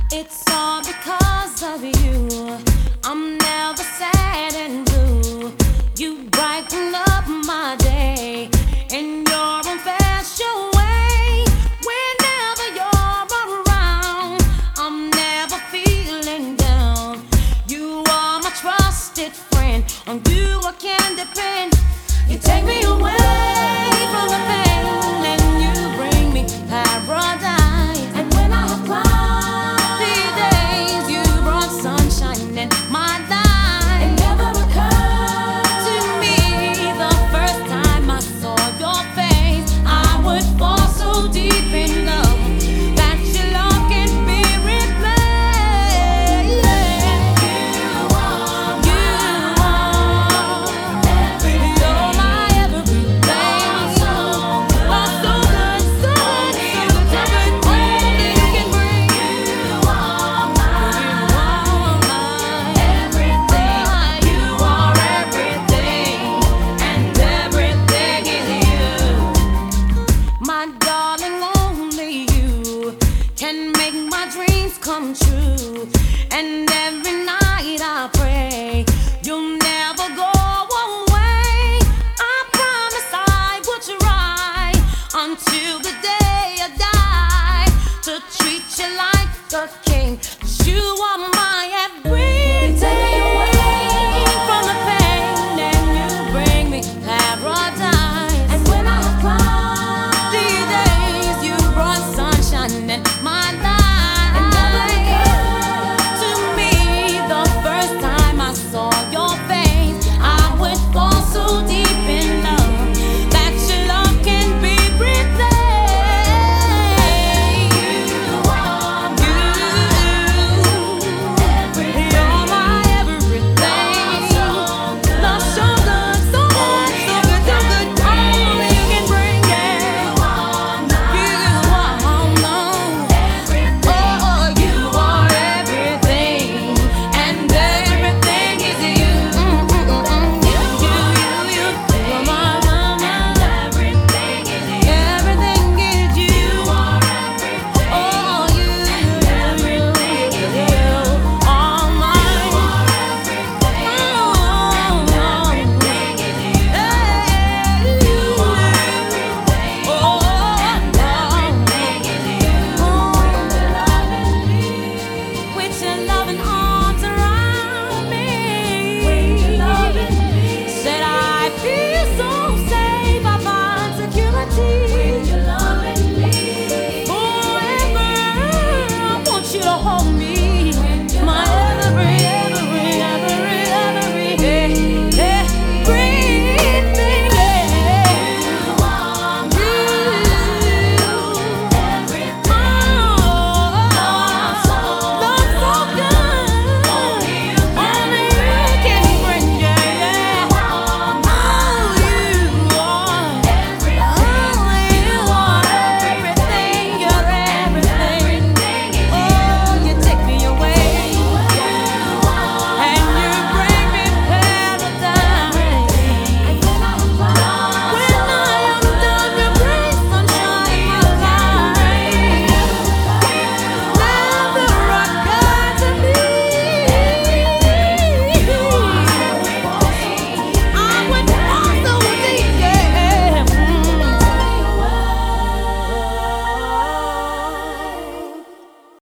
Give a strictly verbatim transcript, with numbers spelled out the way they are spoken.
It's all because of you. I'm never sad and blue. You brighten up my day in your own special way. Whenever you're around, I'm never feeling down. You are my trusted friend. On you I can depend. You take me away from the pain and you bring me paradise. And when I have cloudy days, you brought sunshine in my life. It never occurred to me the first time I saw your face, I would fall so deep in love that your love can't be replaced. You are, you are, you're my everything. So good, so good, so good, so good. Only you can bring. You are my everything. You are everything, and everything is you. My darling, only you can make my dreams come true. And every night I pray you'll never go away. I promise I will try until the day I die to treat you like a king. 'Cause you are my